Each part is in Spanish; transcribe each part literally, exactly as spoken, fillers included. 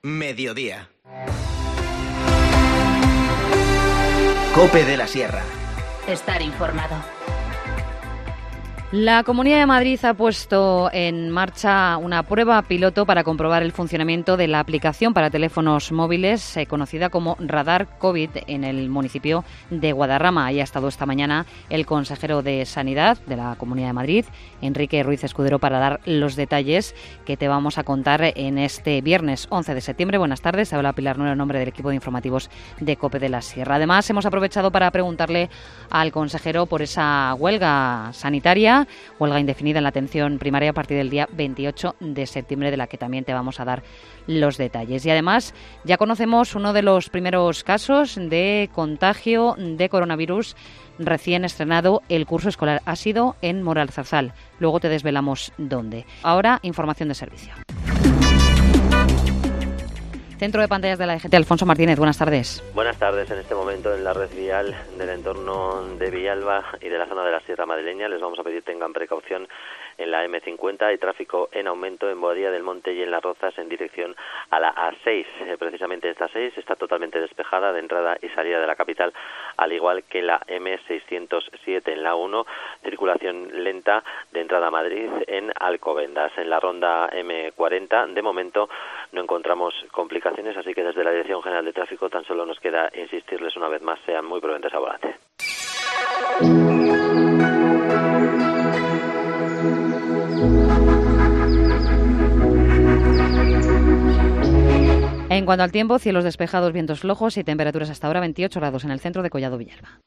Mediodía. COPE de la Sierra. Estar informado. La Comunidad de Madrid ha puesto en marcha una prueba piloto para comprobar el funcionamiento de la aplicación para teléfonos móviles eh, conocida como Radar COVID en el municipio de Guadarrama. Ahí ha estado esta mañana el consejero de Sanidad de la Comunidad de Madrid, Enrique Ruiz Escudero, para dar los detalles que te vamos a contar en este viernes once de septiembre. Buenas tardes, habla Pilar Nuero en nombre del equipo de informativos de COPE de la Sierra. Además, hemos aprovechado para preguntarle al consejero por esa huelga sanitaria, huelga indefinida en la atención primaria a partir del día veintiocho de septiembre, de la que también te vamos a dar los detalles. Y además ya conocemos uno de los primeros casos de contagio de coronavirus recién estrenado el curso escolar. Ha sido en Moralzarzal. Luego te desvelamos dónde. Ahora, información de servicio. Centro de pantallas de la D G T, Alfonso Martínez, buenas tardes. Buenas tardes. En este momento en la red vial del entorno de Villalba y de la zona de la Sierra Madrileña les vamos a pedir tengan precaución en la eme cincuenta. Hay tráfico en aumento en Boadilla del Monte y en Las Rozas en dirección a la A seis. Eh, precisamente esta A seis está totalmente despejada de entrada y salida de la capital, al igual que la eme seiscientos siete en la uno, circulación lenta de entrada a Madrid en Alcobendas. En la ronda eme cuarenta, de momento, no encontramos complicaciones, así que desde la Dirección General de Tráfico tan solo nos queda insistirles una vez más, sean muy prudentes al volante. En cuanto al tiempo, cielos despejados, vientos flojos y temperaturas hasta ahora veintiocho grados en el centro de Collado Villalba.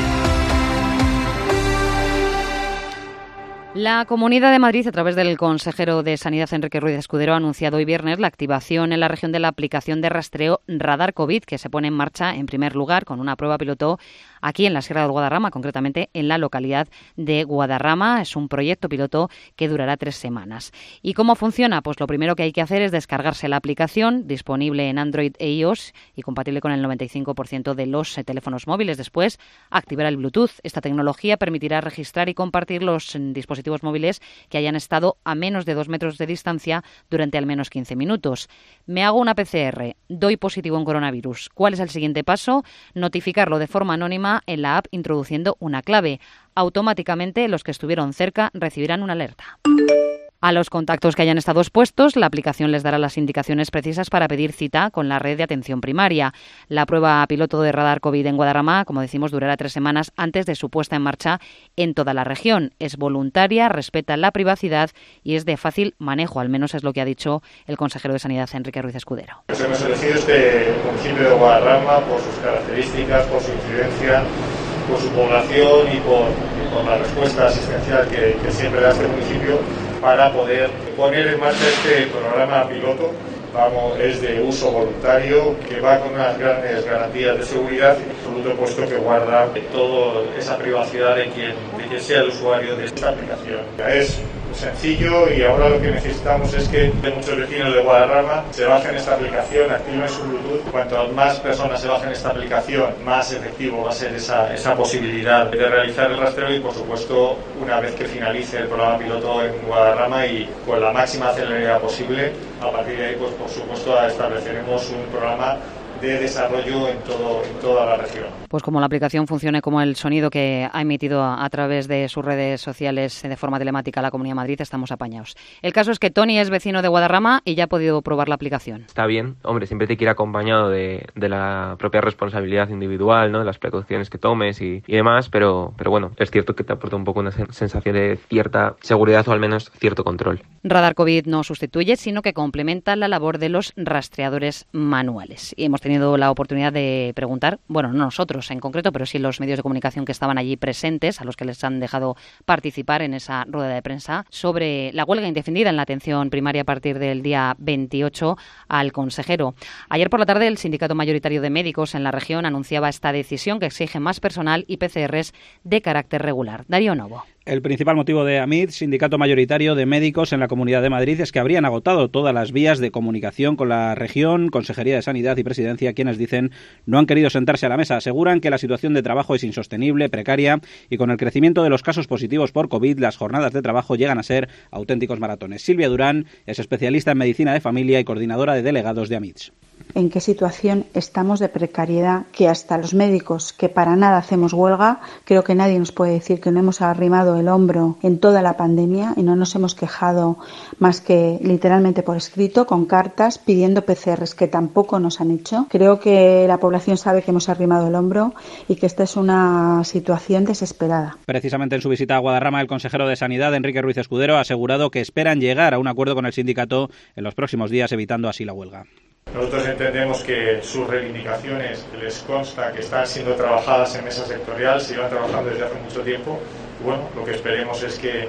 La Comunidad de Madrid, a través del consejero de Sanidad, Enrique Ruiz Escudero, ha anunciado hoy viernes la activación en la región de la aplicación de rastreo Radar COVID, que se pone en marcha en primer lugar con una prueba piloto aquí en la Sierra de Guadarrama, concretamente en la localidad de Guadarrama. Es un proyecto piloto que durará tres semanas. ¿Y cómo funciona? Pues lo primero que hay que hacer es descargarse la aplicación, disponible en Android e iOS y compatible con el noventa y cinco por ciento de los teléfonos móviles. Después, activar el Bluetooth. Esta tecnología permitirá registrar y compartir los dispositivos móviles que hayan estado a menos de dos metros de distancia durante al menos quince minutos. Me hago una P C R, doy positivo en coronavirus. ¿Cuál es el siguiente paso? Notificarlo de forma anónima en la app introduciendo una clave. Automáticamente los que estuvieron cerca recibirán una alerta. A los contactos que hayan estado expuestos, la aplicación les dará las indicaciones precisas para pedir cita con la red de atención primaria. La prueba piloto de Radar COVID en Guadarrama, como decimos, durará tres semanas antes de su puesta en marcha en toda la región. Es voluntaria, respeta la privacidad y es de fácil manejo, al menos es lo que ha dicho el consejero de Sanidad, Enrique Ruiz Escudero. Hemos elegido este municipio de Guadarrama por sus características, por su incidencia, por su población y por, y por la respuesta asistencial que, que siempre da este municipio, para poder poner en marcha este programa piloto. Vamos, es de uso voluntario, que va con unas grandes garantías de seguridad absoluto, puesto que guarda toda esa privacidad de quien, de quien sea el usuario de esta aplicación. Es sencillo y ahora lo que necesitamos es que muchos vecinos de Guadarrama se bajen esta aplicación, activen su Bluetooth. Cuanto más personas se bajen esta aplicación, más efectivo va a ser esa, esa posibilidad de realizar el rastreo y, por supuesto, una vez que finalice el programa piloto en Guadarrama y con la máxima celeridad posible, a partir de ahí, pues por supuesto, estableceremos un programa de desarrollo en todo en toda la región. Pues como la aplicación funcione como el sonido que ha emitido a, a través de sus redes sociales de forma telemática la Comunidad de Madrid, estamos apañados. El caso es que Tony es vecino de Guadarrama y ya ha podido probar la aplicación. Está bien, hombre, siempre te quiere acompañado de, de la propia responsabilidad individual, ¿no? De las precauciones que tomes y, y demás, pero, pero bueno, es cierto que te aporta un poco una sensación de cierta seguridad o al menos cierto control. Radar COVID no sustituye, sino que complementa la labor de los rastreadores manuales. Y hemos tenido la oportunidad de preguntar, bueno, no nosotros en concreto, pero sí los medios de comunicación que estaban allí presentes, a los que les han dejado participar en esa rueda de prensa, sobre la huelga indefinida en la atención primaria a partir del día veintiocho al consejero. Ayer por la tarde el Sindicato Mayoritario de Médicos en la región anunciaba esta decisión que exige más personal y P C Rs de carácter regular. Darío Novo. El principal motivo de AMID, Sindicato Mayoritario de Médicos en la Comunidad de Madrid, es que habrían agotado todas las vías de comunicación con la región, Consejería de Sanidad y Presidencia residencia quienes dicen no han querido sentarse a la mesa. Aseguran que la situación de trabajo es insostenible, precaria y con el crecimiento de los casos positivos por COVID las jornadas de trabajo llegan a ser auténticos maratones. Silvia Durán es especialista en medicina de familia y coordinadora de delegados de AMITS. En qué situación estamos de precariedad, que hasta los médicos, que para nada hacemos huelga, creo que nadie nos puede decir que no hemos arrimado el hombro en toda la pandemia y no nos hemos quejado más que literalmente por escrito, con cartas, pidiendo P C Rs que tampoco nos han hecho. Creo que la población sabe que hemos arrimado el hombro y que esta es una situación desesperada. Precisamente en su visita a Guadarrama, el consejero de Sanidad, Enrique Ruiz Escudero, ha asegurado que esperan llegar a un acuerdo con el sindicato en los próximos días, evitando así la huelga. Nosotros entendemos que sus reivindicaciones les consta que están siendo trabajadas en mesa sectorial, se llevan trabajando desde hace mucho tiempo. Bueno, lo que esperemos es que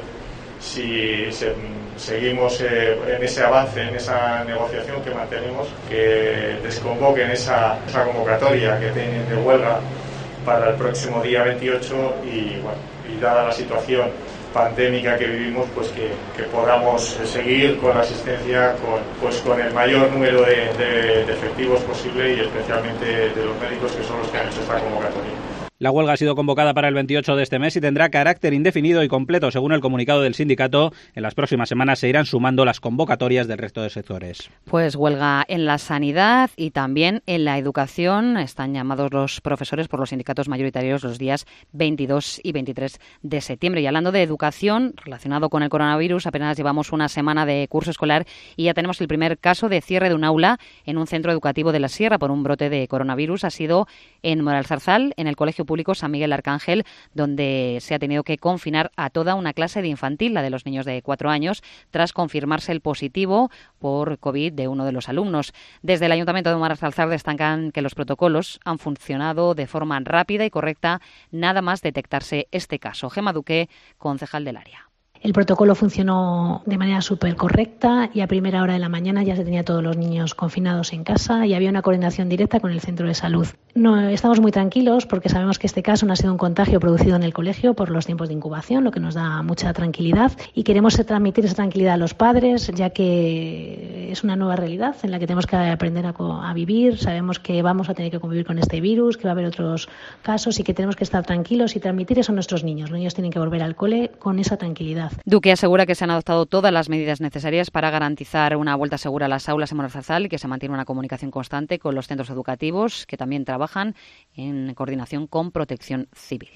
si se, seguimos eh, en ese avance, en esa negociación que mantenemos, que desconvoquen esa, esa convocatoria que tienen de huelga para el próximo día veintiocho y, bueno, y dada la situación pandémica que vivimos, pues que, que podamos seguir con la asistencia con, pues con el mayor número de, de, de efectivos posible y especialmente de los médicos que son los que han hecho esta convocatoria. La huelga ha sido convocada para el veintiocho de este mes y tendrá carácter indefinido y completo, según el comunicado del sindicato. En las próximas semanas se irán sumando las convocatorias del resto de sectores. Pues huelga en la sanidad y también en la educación. Están llamados los profesores por los sindicatos mayoritarios los días veintidós y veintitrés de septiembre. Y hablando de educación, relacionado con el coronavirus, apenas llevamos una semana de curso escolar y ya tenemos el primer caso de cierre de un aula en un centro educativo de la Sierra por un brote de coronavirus. Ha sido en Moralzarzal, en el Colegio Público San Miguel Arcángel, donde se ha tenido que confinar a toda una clase de infantil, la de los niños de cuatro años, tras confirmarse el positivo por COVID de uno de los alumnos. Desde el Ayuntamiento de Moralzarzal destacan que los protocolos han funcionado de forma rápida y correcta, nada más detectarse este caso. Gema Duque, concejal del área. El protocolo funcionó de manera súper correcta y a primera hora de la mañana ya se tenía todos los niños confinados en casa y había una coordinación directa con el centro de salud. No, estamos muy tranquilos porque sabemos que este caso no ha sido un contagio producido en el colegio por los tiempos de incubación, lo que nos da mucha tranquilidad y queremos transmitir esa tranquilidad a los padres, ya que es una nueva realidad en la que tenemos que aprender a, a vivir. Sabemos que vamos a tener que convivir con este virus, que va a haber otros casos y que tenemos que estar tranquilos y transmitir eso a nuestros niños. Los niños tienen que volver al cole con esa tranquilidad. Duque asegura que se han adoptado todas las medidas necesarias para garantizar una vuelta segura a las aulas en Moralzarzal y que se mantiene una comunicación constante con los centros educativos que también trabajan en coordinación con Protección Civil.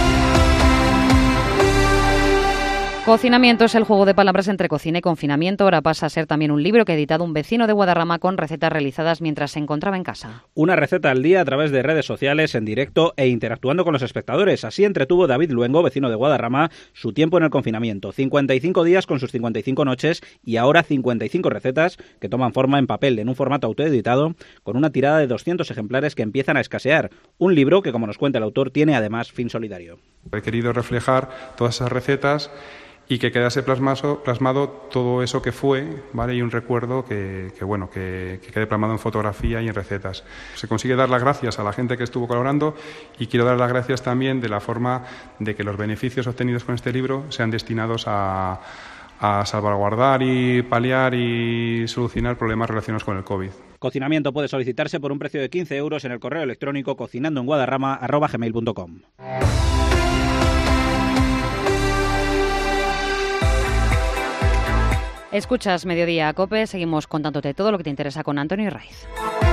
Cocinamiento es el juego de palabras entre cocina y confinamiento. Ahora pasa a ser también un libro que ha editado un vecino de Guadarrama con recetas realizadas mientras se encontraba en casa. Una receta al día a través de redes sociales, en directo e interactuando con los espectadores. Así entretuvo David Luengo, vecino de Guadarrama, su tiempo en el confinamiento. cincuenta y cinco días con sus cincuenta y cinco noches y ahora cincuenta y cinco recetas que toman forma en papel en un formato autoeditado con una tirada de doscientos ejemplares que empiezan a escasear. Un libro que, como nos cuenta el autor, tiene además fin solidario. He querido reflejar todas esas recetas y que quedase plasmado, plasmado todo eso que fue, ¿vale? Y un recuerdo que, que bueno, que, que quede plasmado en fotografía y en recetas. Se consigue dar las gracias a la gente que estuvo colaborando y quiero dar las gracias también de la forma de que los beneficios obtenidos con este libro sean destinados a, a salvaguardar y paliar y solucionar problemas relacionados con el COVID. Cocinamiento puede solicitarse por un precio de quince euros en el correo electrónico cocinandoenguadarrama arroba gmail punto com. Escuchas Mediodía COPE, seguimos contándote todo lo que te interesa con Antonio Raiz.